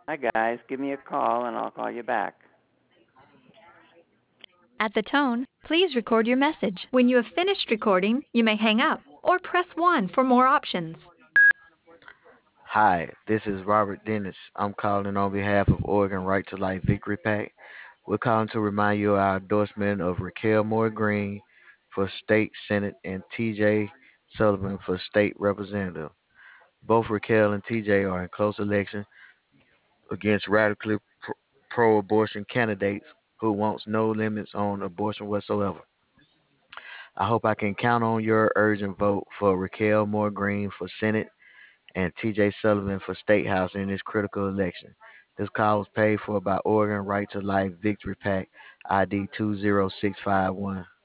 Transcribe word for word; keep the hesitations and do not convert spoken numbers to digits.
Hi, guys. Give me a call and I'll call you back. At the tone, please record your message. When you have finished recording, you may hang up or press one for more options. Hi, this is Robert Dennis. I'm calling on behalf of Oregon Right to Life Victory Pack. We're calling to remind you of our endorsement of Raquel Moore Green for state senate and T J Sullivan for state representative. Both Raquel and T J are in close election against radically pro- pro-abortion candidates who wants no limits on abortion whatsoever. I hope I can count on your urgent vote for Raquel Moore Green for Senate and T J Sullivan for State House in this critical election. This call was paid for by Oregon Right to Life Victory Pack I D two zero six five one.